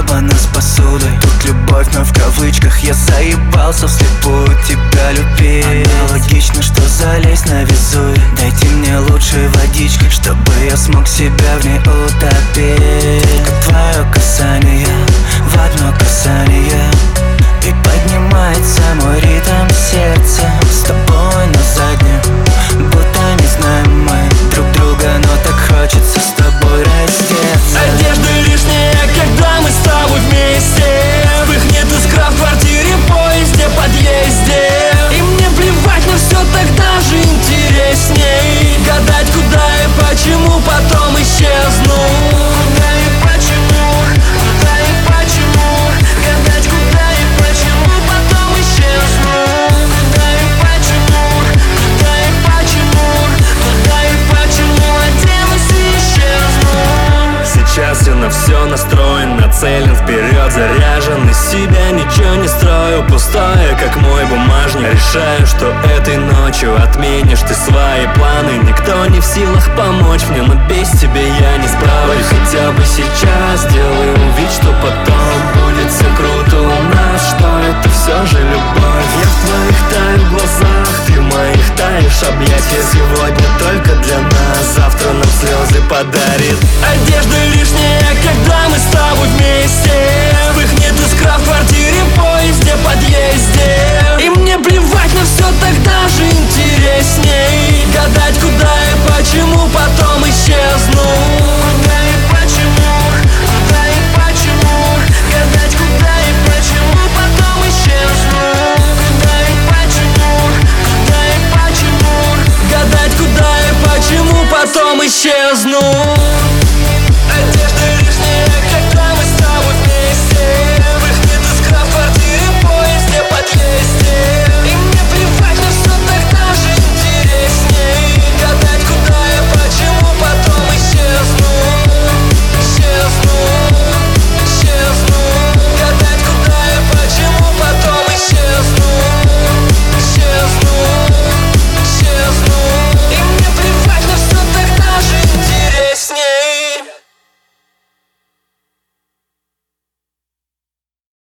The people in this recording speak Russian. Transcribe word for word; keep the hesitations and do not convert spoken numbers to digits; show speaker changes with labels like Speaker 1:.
Speaker 1: сломана с посудой. Тут любовь, но в кавычках. Я заебался вслепую тебя любить. Аналогично, что залезть на Везувий. Дайте мне лучше водички, чтобы я смог себя в ней утопить. Только твое касание в одно касание, и поднимается мой ритм сердца. С тобой на заднем, будто не знаем мы друг друга, но так хочется с тобой раздеться.
Speaker 2: Одежда лишняя, когда мы с тобой вместе. Пыхнет искра в квартире, поезде, подъезде. И мне плевать, но все так даже интересней. Гадать, куда и почему потом исчезну. Куда и почему, куда и почему. Гадать, куда и почему потом исчезну. Куда и почему, куда и почему. Куда и почему оденусь и исчезну. Сейчас я на все настроен, нацелен вперед, заряжен. Из себя ничего не строю, пустое, как мой бумажник. Решаю, что этой ночью отменишь ты свои планы. Никто не в силах помочь мне, но без тебя я не справлюсь. Хотя бы сейчас сделаю вид, что потом будет все круто у нас, что это все же любовь. Я в твоих таю глазах, ты в моих таешь объятия. Сегодня только для нас, завтра нам слезы подарит.